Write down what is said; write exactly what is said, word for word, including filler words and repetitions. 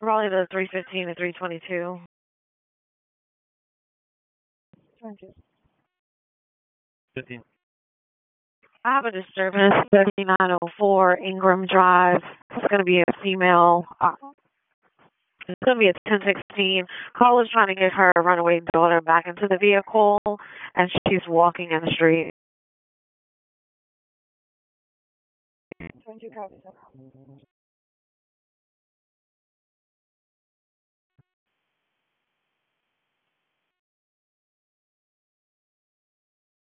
Probably the three fifteen to three twenty-two. fifteen. I have a disturbance, seventy-nine oh four Ingram Drive. It's going to be a female. Uh, it's going to be a ten sixteen. Caller is trying to get her runaway daughter back into the vehicle, and she's walking in the street.